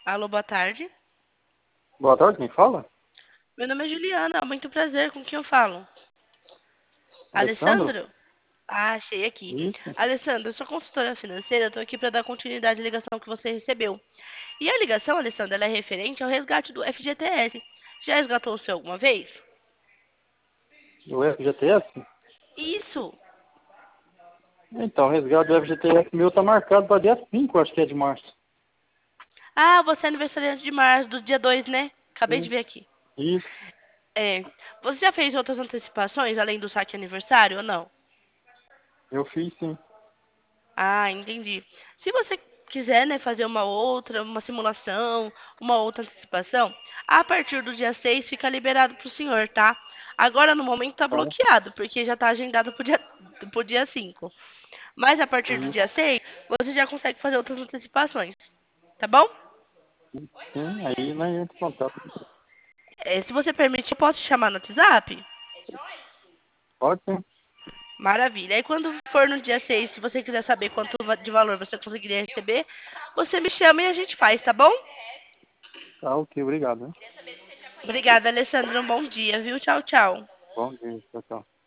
Alô, boa tarde. Boa tarde, quem fala? Meu nome é Juliana, muito prazer, com quem eu falo? Alessandro? Alessandro? Ah, achei aqui. Isso. Alessandro, eu sou consultora financeira, eu tô aqui para dar continuidade à ligação que você recebeu. E a ligação, Alessandro, ela é referente ao resgate do FGTS. Já resgatou o seu alguma vez? O FGTS? Isso. Então, o resgate do FGTS meu tá marcado para dia 5, acho que é de março. Ah, você é aniversariante de março, do dia 2, né? Acabei de Isso. ver aqui. Isso. É. Você já fez outras antecipações, além do saque aniversário ou não? Eu fiz sim. Ah, entendi. Se você quiser, né, fazer uma outra, uma simulação, uma outra antecipação, a partir do dia 6 fica liberado para o senhor, tá? Agora, no momento, tá Tá. bloqueado, porque já tá agendado pro dia 5. Mas a partir do Isso. dia 6, você já consegue fazer outras antecipações, tá bom? Sim, aí nós entra em contato. Se você permitir, posso te chamar no WhatsApp? Pode sim. Maravilha. Aí quando for no dia 6, se você quiser saber quanto de valor você conseguiria receber, você me chama e a gente faz, tá bom? Tá, ok, obrigado, né? Obrigada, Alessandra. Um bom dia, viu? Tchau, tchau. Bom dia, tchau, tchau.